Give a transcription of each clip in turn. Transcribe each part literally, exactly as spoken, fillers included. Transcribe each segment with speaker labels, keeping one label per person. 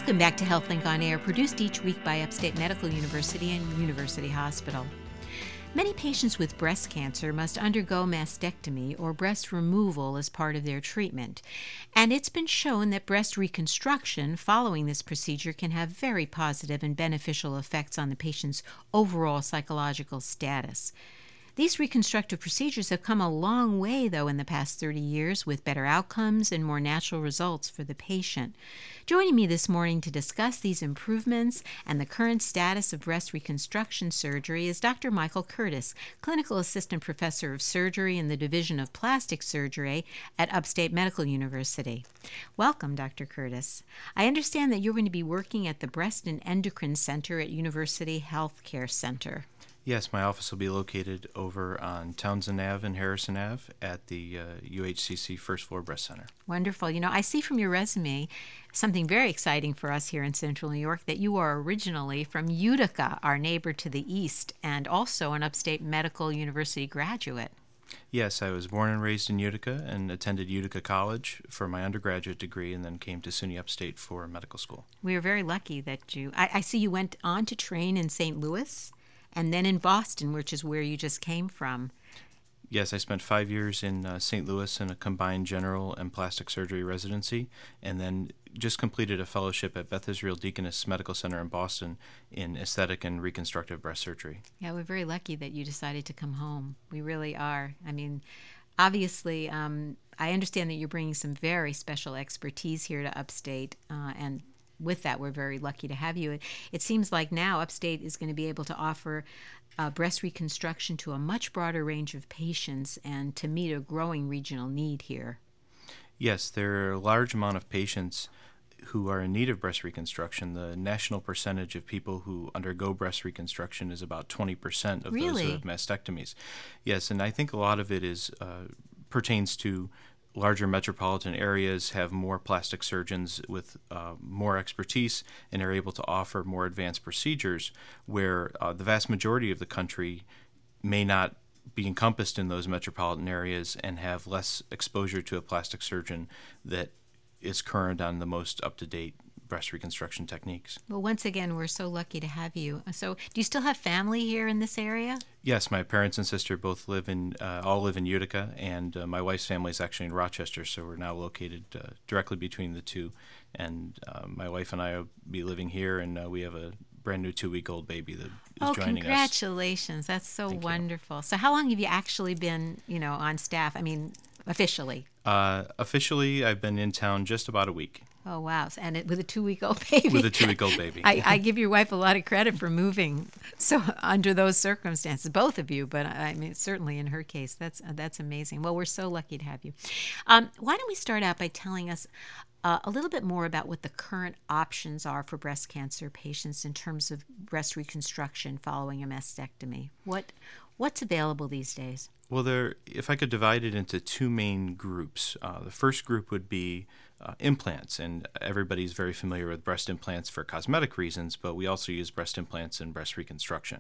Speaker 1: Welcome back to HealthLink on Air, produced each week by Upstate Medical University and University Hospital. Many patients with breast cancer must undergo mastectomy or breast removal as part of their treatment, and it's been shown that breast reconstruction following this procedure can have very positive and beneficial effects on the patient's overall psychological status. These reconstructive procedures have come a long way, though, in the past thirty years, with better outcomes and more natural results for the patient. Joining me this morning to discuss these improvements and the current status of breast reconstruction surgery is Doctor Michael Curtis, Clinical Assistant Professor of Surgery in the Division of Plastic Surgery at Upstate Medical University. Welcome, Doctor Curtis. I understand that you're going to be working at the Breast and Endocrine Center at University Healthcare Center.
Speaker 2: Yes, my office will be located over on Townsend Avenue and Harrison Avenue at the uh, U H C C First Floor Breast Center.
Speaker 1: Wonderful. You know, I see from your resume something very exciting for us here in Central New York, that you are originally from Utica, our neighbor to the east, and also an Upstate Medical University graduate.
Speaker 2: Yes, I was born and raised in Utica and attended Utica College for my undergraduate degree and then came to SUNY Upstate for medical school.
Speaker 1: We are very lucky that you, I, I see you went on to train in Saint Louis and then in Boston, which is where you just came from.
Speaker 2: Yes, I spent five years in uh, Saint Louis in a combined general and plastic surgery residency, and then just completed a fellowship at Beth Israel Deaconess Medical Center in Boston in aesthetic and reconstructive breast surgery.
Speaker 1: Yeah, we're very lucky that you decided to come home. We really are. I mean, obviously, um, I understand that you're bringing some very special expertise here to Upstate, uh, and with that, we're very lucky to have you. It, it seems like now Upstate is going to be able to offer uh, breast reconstruction to a much broader range of patients and to meet a growing regional need here.
Speaker 2: Yes, there are a large amount of patients who are in need of breast reconstruction. The national percentage of people who undergo breast reconstruction is about twenty percent of
Speaker 1: Really?
Speaker 2: those who have mastectomies. Yes, and I think a lot of it is uh, pertains to larger metropolitan areas have more plastic surgeons with uh, more expertise and are able to offer more advanced procedures, where uh, the vast majority of the country may not be encompassed in those metropolitan areas and have less exposure to a plastic surgeon that is current on the most up-to-date breast reconstruction techniques.
Speaker 1: Well, once again, we're so lucky to have you. So, do you still have family here in this area?
Speaker 2: Yes, my parents and sister both live in, uh, all live in Utica, and uh, my wife's family is actually in Rochester, so we're now located uh, directly between the two. And uh, my wife and I will be living here, and uh, we have a brand new two-week-old baby that is
Speaker 1: oh,
Speaker 2: joining us.
Speaker 1: Oh, congratulations! That's so
Speaker 2: Thank
Speaker 1: wonderful. You. So, how long have you actually been, you know, on staff? I mean, officially.
Speaker 2: Uh, officially, I've been in town just about a week.
Speaker 1: Oh, wow. And it, with a two-week-old baby.
Speaker 2: With a two-week-old baby.
Speaker 1: I, I give your wife a lot of credit for moving so under those circumstances, both of you, but I mean, certainly in her case, that's that's amazing. Well, we're so lucky to have you. Um, why don't we start out by telling us uh, a little bit more about what the current options are for breast cancer patients in terms of breast reconstruction following a mastectomy? What What's available these days?
Speaker 2: Well, there. If I could divide it into two main groups, uh, the first group would be uh, implants, and everybody's very familiar with breast implants for cosmetic reasons, but we also use breast implants in breast reconstruction.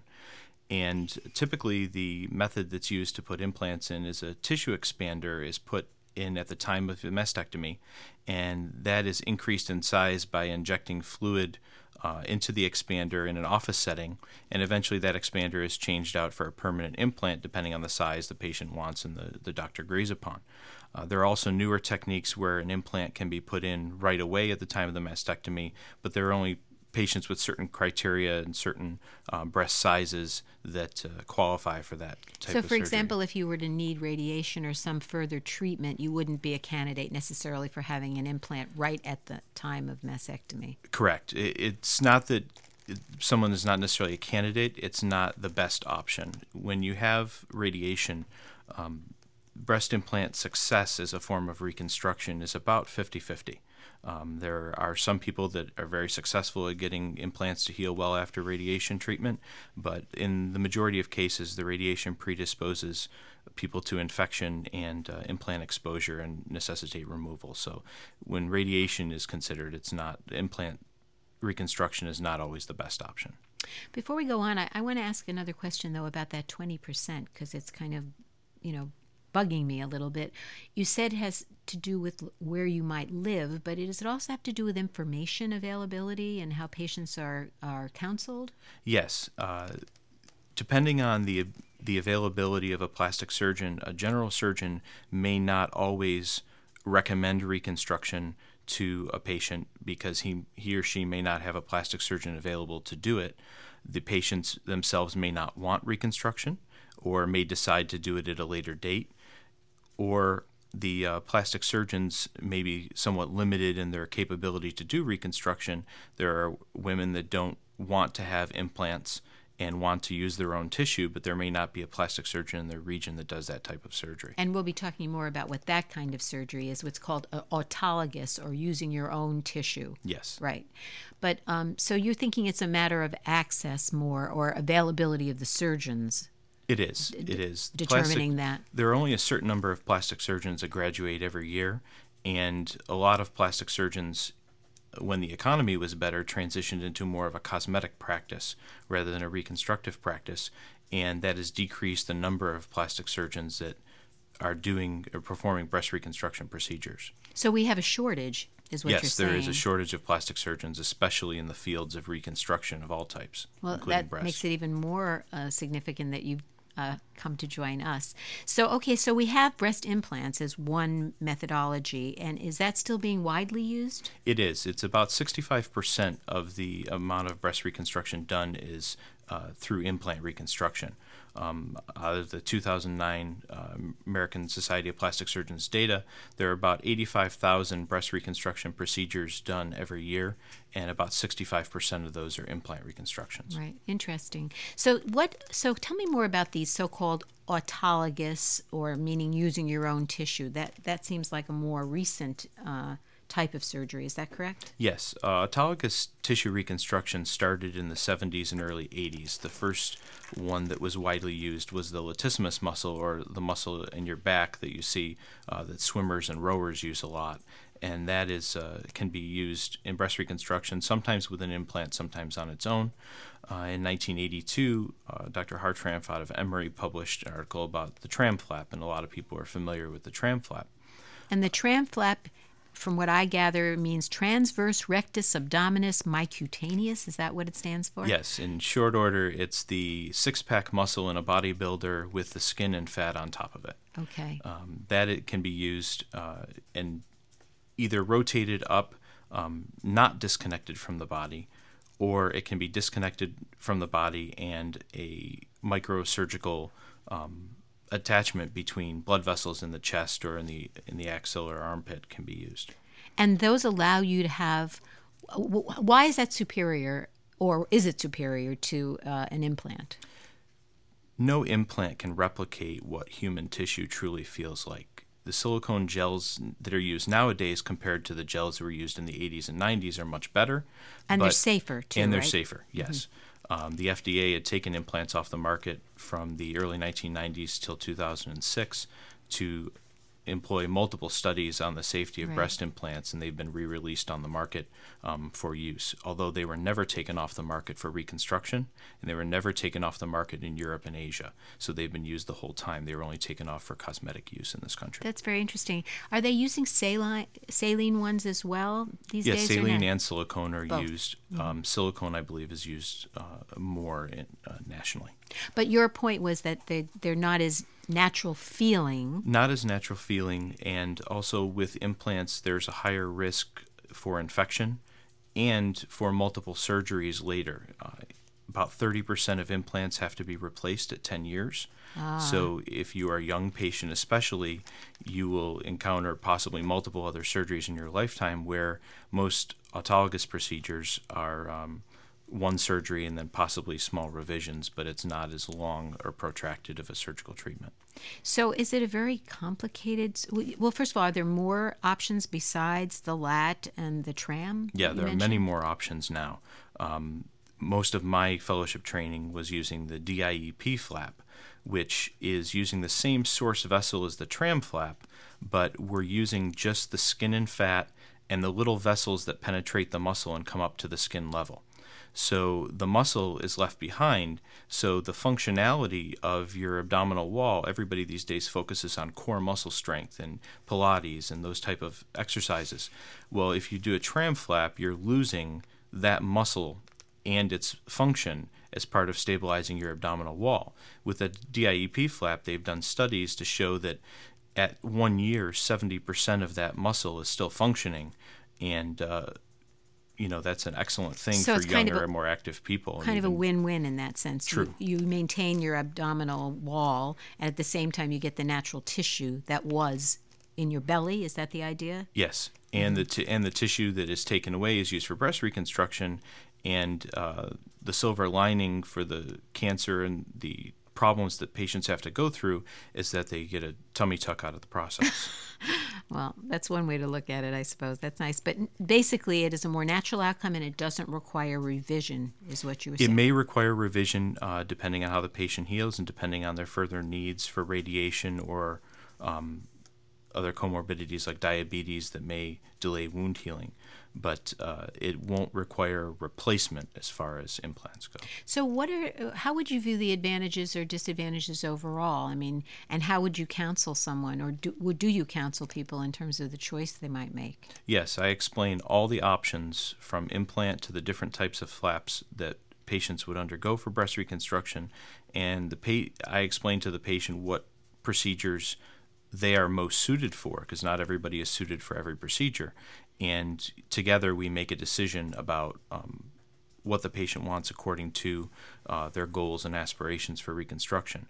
Speaker 2: And typically, the method that's used to put implants in is a tissue expander is put in at the time of the mastectomy, and that is increased in size by injecting fluid Uh, into the expander in an office setting, and eventually that expander is changed out for a permanent implant depending on the size the patient wants and the, the doctor agrees upon. Uh, there are also newer techniques where an implant can be put in right away at the time of the mastectomy, but there are only patients with certain criteria and certain um, breast sizes that uh, qualify for that type
Speaker 1: so
Speaker 2: of
Speaker 1: for
Speaker 2: surgery.
Speaker 1: example, if you were to need radiation or some further treatment, you wouldn't be a candidate necessarily for having an implant right at the time of mastectomy.
Speaker 2: Correct. It, it's not that someone is not necessarily a candidate, it's not the best option. When you have radiation, um, breast implant success as a form of reconstruction is about fifty-fifty. Um, there are some people that are very successful at getting implants to heal well after radiation treatment, but in the majority of cases, the radiation predisposes people to infection and uh, implant exposure and necessitate removal. So when radiation is considered, it's not, implant reconstruction is not always the best option.
Speaker 1: Before we go on, I, I want to ask another question, though, about that twenty percent, because it's kind of, you know, bugging me a little bit. You said it has to do with where you might live, but does it also have to do with information availability and how patients are, are counseled?
Speaker 2: Yes. Uh, depending on the the availability of a plastic surgeon, a general surgeon may not always recommend reconstruction to a patient because he he or she may not have a plastic surgeon available to do it. The patients themselves may not want reconstruction or may decide to do it at a later date, or the uh, plastic surgeons may be somewhat limited in their capability to do reconstruction. There are women that don't want to have implants and want to use their own tissue, but there may not be a plastic surgeon in their region that does that type of surgery.
Speaker 1: And we'll be talking more about what that kind of surgery is, what's called uh, autologous, or using your own tissue.
Speaker 2: Yes.
Speaker 1: Right. But um, so you're thinking it's a matter of access more, or availability of the surgeons.
Speaker 2: It is. It is.
Speaker 1: Determining
Speaker 2: Plastic,
Speaker 1: that.
Speaker 2: There are only a certain number of plastic surgeons that graduate every year, and a lot of plastic surgeons, when the economy was better, transitioned into more of a cosmetic practice rather than a reconstructive practice, and that has decreased the number of plastic surgeons that are doing or performing breast reconstruction procedures.
Speaker 1: So we have a shortage, is what
Speaker 2: yes,
Speaker 1: you're saying.
Speaker 2: Yes, there is a shortage of plastic surgeons, especially in the fields of reconstruction of all types,
Speaker 1: well,
Speaker 2: including
Speaker 1: that
Speaker 2: breast.
Speaker 1: Makes it even more uh, significant that you've Uh, come to join us. So, okay, so we have breast implants as one methodology, and is that still being widely used?
Speaker 2: It is. It's about sixty-five percent of the amount of breast reconstruction done is uh, through implant reconstruction. Um, out of the two thousand nine uh, American Society of Plastic Surgeons data, there are about eighty-five thousand breast reconstruction procedures done every year, and about sixty-five percent of those are implant reconstructions.
Speaker 1: Right. Interesting. So what? So tell me more about these so-called autologous, or meaning using your own tissue. That that seems like a more recent uh, type of surgery. Is that correct?
Speaker 2: Yes. Uh, autologous tissue reconstruction started in the seventies and early eighties. The first one that was widely used was the latissimus muscle, or the muscle in your back that you see uh, that swimmers and rowers use a lot. And that is uh, can be used in breast reconstruction, sometimes with an implant, sometimes on its own. Uh, in nineteen eighty-two, uh, Doctor Hartranft out of Emory published an article about the tram flap, and a lot of people are familiar with the tram flap.
Speaker 1: And the tram flap, from what I gather, means transverse rectus abdominis mycutaneous. Is that what it stands for?
Speaker 2: Yes. In short order, it's the six-pack muscle in a bodybuilder with the skin and fat on top of it.
Speaker 1: Okay.
Speaker 2: Um, that it can be used uh, and either rotated up, um, not disconnected from the body, or it can be disconnected from the body and a microsurgical um, attachment between blood vessels in the chest or in the in the axilla or armpit can be used.
Speaker 1: And those allow you to have. Why is that superior, or is it superior to uh, an implant?
Speaker 2: No implant can replicate what human tissue truly feels like. The silicone gels that are used nowadays compared to the gels that were used in the eighties and nineties are much better.
Speaker 1: And
Speaker 2: but,
Speaker 1: they're safer, too,
Speaker 2: And they're
Speaker 1: right?
Speaker 2: safer, yes. Mm-hmm. Um, the F D A had taken implants off the market from the early nineteen nineties till two thousand six to employ multiple studies on the safety of
Speaker 1: Right.
Speaker 2: breast implants, and they've been re-released on the market um, for use, although they were never taken off the market for reconstruction, and they were never taken off the market in Europe and Asia. So they've been used the whole time. They were only taken off for cosmetic use in this country.
Speaker 1: That's very interesting. Are they using saline, saline ones as well these
Speaker 2: Yes,
Speaker 1: days? or
Speaker 2: saline
Speaker 1: not?
Speaker 2: and silicone are
Speaker 1: Both.
Speaker 2: used. Um, silicone, I believe, is used uh, more in, uh, nationally.
Speaker 1: But your point was that they, they're not as natural feeling.
Speaker 2: Not as natural feeling, and also with implants, there's a higher risk for infection and for multiple surgeries later. Uh, about thirty percent of implants have to be replaced at ten years.
Speaker 1: Ah.
Speaker 2: So if you are a young patient especially, you will encounter possibly multiple other surgeries in your lifetime, where most autologous procedures are um, one surgery and then possibly small revisions, but it's not as long or protracted of a surgical treatment.
Speaker 1: So is it a very complicated... Well, first of all, are there more options besides the lat and the tram?
Speaker 2: Yeah,
Speaker 1: you
Speaker 2: there are
Speaker 1: mentioned?
Speaker 2: many more options now. Um, most of my fellowship training was using the D I E P flap, which is using the same source vessel as the tram flap, but we're using just the skin and fat and the little vessels that penetrate the muscle and come up to the skin level. So the muscle is left behind. So the functionality of your abdominal wall, everybody these days focuses on core muscle strength and Pilates and those type of exercises. Well, if you do a tram flap, you're losing that muscle and its function as part of stabilizing your abdominal wall. With a D I E P flap, they've done studies to show that at one year, seventy percent of that muscle is still functioning, and uh, you know, that's an excellent thing
Speaker 1: so
Speaker 2: for
Speaker 1: it's kind
Speaker 2: younger
Speaker 1: of a,
Speaker 2: and more active people.
Speaker 1: Kind of a win-win in that sense.
Speaker 2: True.
Speaker 1: You, you maintain your abdominal wall, and at the same time you get the natural tissue that was in your belly. Is that the idea?
Speaker 2: Yes, and mm-hmm. the t- and the tissue that is taken away is used for breast reconstruction, and uh, the silver lining for the cancer and the problems that patients have to go through is that they get a tummy tuck out of the process.
Speaker 1: Well, that's one way to look at it, I suppose. That's nice. But basically, it is a more natural outcome, and it doesn't require revision, is what you were saying.
Speaker 2: It may require revision uh, depending on how the patient heals and depending on their further needs for radiation or um, other comorbidities like diabetes that may delay wound healing. But uh, it won't require replacement as far as implants go.
Speaker 1: So what are, how would you view the advantages or disadvantages overall? I mean, and how would you counsel someone, or do, would, do you counsel people in terms of the choice they might make?
Speaker 2: Yes, I explain all the options from implant to the different types of flaps that patients would undergo for breast reconstruction. And the pa- I explain to the patient what procedures they are most suited for, because not everybody is suited for every procedure. And together we make a decision about um, what the patient wants according to uh, their goals and aspirations for reconstruction.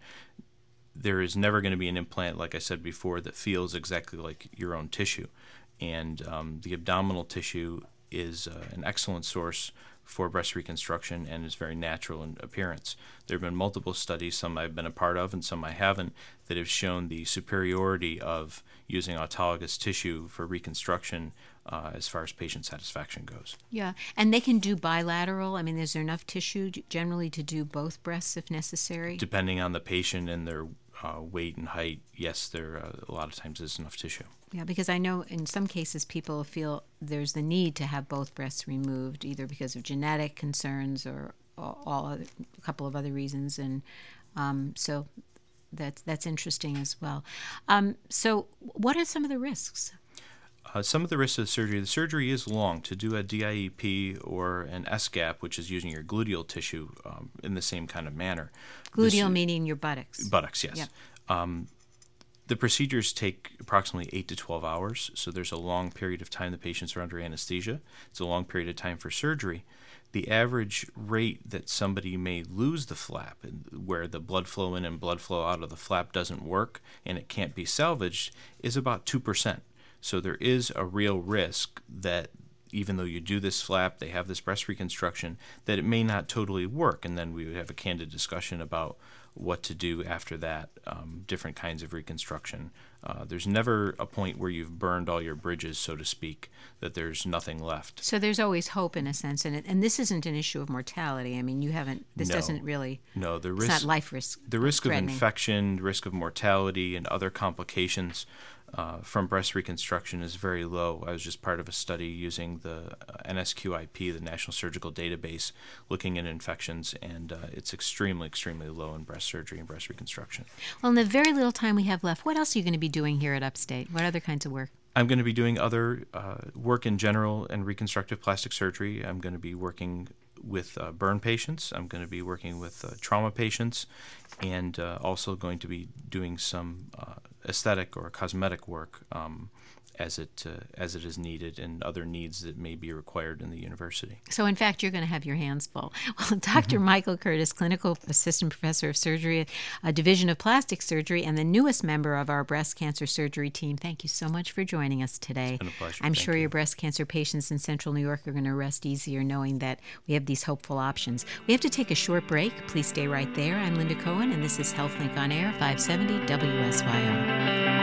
Speaker 2: There is never going to be an implant, like I said before, that feels exactly like your own tissue. And um, the abdominal tissue is uh, an excellent source for breast reconstruction and is very natural in appearance. There have been multiple studies, some I've been a part of and some I haven't, that have shown the superiority of using autologous tissue for reconstruction uh, as far as patient satisfaction goes.
Speaker 1: Yeah, and they can do bilateral. I mean, is there enough tissue generally to do both breasts if necessary?
Speaker 2: Depending on the patient and their uh, weight and height, yes, there uh, a lot of times is enough tissue.
Speaker 1: Yeah, because I know in some cases people feel there's the need to have both breasts removed, either because of genetic concerns or all, all other, a couple of other reasons, and um, so that's that's interesting as well. Um, so, what are some of the risks?
Speaker 2: Uh, some of the risks of the surgery. The surgery is long. To do a D I E P or an S C A P, which is using your gluteal tissue um, in the same kind of manner.
Speaker 1: Gluteal
Speaker 2: this,
Speaker 1: meaning your buttocks.
Speaker 2: Buttocks, yes.
Speaker 1: Yep.
Speaker 2: Um, The procedures take approximately eight to twelve hours, so there's a long period of time the patients are under anesthesia. It's a long period of time for surgery. The average rate that somebody may lose the flap, where the blood flow in and blood flow out of the flap doesn't work and it can't be salvaged, is about two percent. So there is a real risk that even though you do this flap, they have this breast reconstruction, that it may not totally work, and then we would have a candid discussion about what to do after that, um, different kinds of reconstruction. Uh, there's never a point where you've burned all your bridges, so to speak, that there's nothing left.
Speaker 1: So there's always hope in a sense, and it, and this isn't an issue of mortality. I mean, you haven't, this
Speaker 2: no,
Speaker 1: doesn't really,
Speaker 2: no, the
Speaker 1: it's
Speaker 2: risk,
Speaker 1: not life risk.
Speaker 2: The risk of
Speaker 1: threatening.
Speaker 2: infection, risk of mortality, and other complications Uh, from breast reconstruction is very low. I was just part of a study using the uh, N S Q I P, the National Surgical Database, looking at infections, and uh, it's extremely, extremely low in breast surgery and breast reconstruction.
Speaker 1: Well, in the very little time we have left, what else are you going to be doing here at Upstate? What other kinds of work?
Speaker 2: I'm going to be doing other uh, work in general and reconstructive plastic surgery. I'm going to be working with uh, burn patients. I'm going to be working with uh, trauma patients, and uh, also going to be doing some uh, aesthetic or cosmetic work um, as it uh, as it is needed, and other needs that may be required in the university.
Speaker 1: So, in fact, you're going to have your hands full. Well, Doctor Mm-hmm. Michael Curtis, Clinical Assistant Professor of Surgery, a Division of Plastic Surgery, and the newest member of our breast cancer surgery team, thank you so much for joining us today.
Speaker 2: It's been a pleasure.
Speaker 1: I'm
Speaker 2: Thank
Speaker 1: sure
Speaker 2: you.
Speaker 1: your breast cancer patients in Central New York are going to rest easier knowing that we have these hopeful options. We have to take a short break. Please stay right there. I'm Linda Cohen, and this is HealthLink on Air, five seventy W S Y R.